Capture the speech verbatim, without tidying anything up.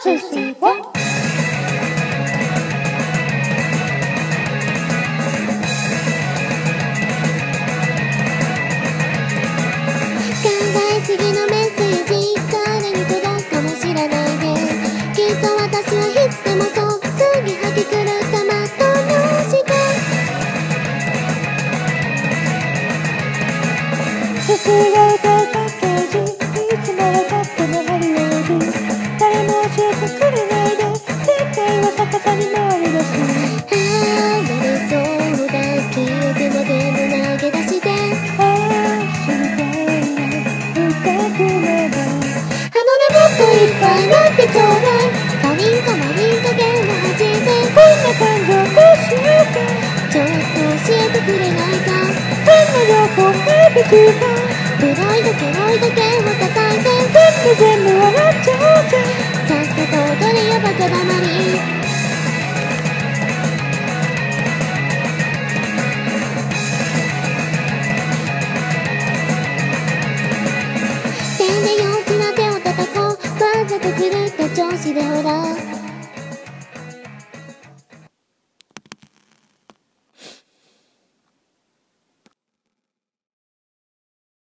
寿司は考えすぎのメッセージ誰に届くかも知らないできっと私はいつでもそう次吐き狂ったまっとのしてすがれたパッケージいつもは勝手なハリウッド誰も教えてくれないで絶対は逆さに回りだすああやれそうだ記憶も全部投げ出してああ知りたいな深くまであのねもっといっぱいなってちょうだいカリンかマリンかゲーム始めこんな感情どうしようかちょっと教えてくれないか変な旅行ヘビープロイドケロイド系